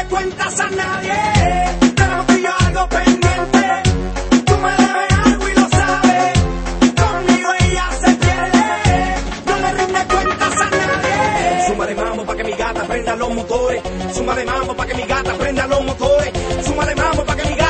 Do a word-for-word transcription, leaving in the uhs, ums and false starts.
rinde cuentas a nadie. Tenemos tú y yo algo pendiente. Tú me debes algo y lo sabes. Conmigo ella se pierde. No le rinde cuentas a nadie. Suma de mambo pa' que mi gata prenda los motores. Suma de mambo pa' que mi gata prenda los motores. Suma de mambo pa' que mi gata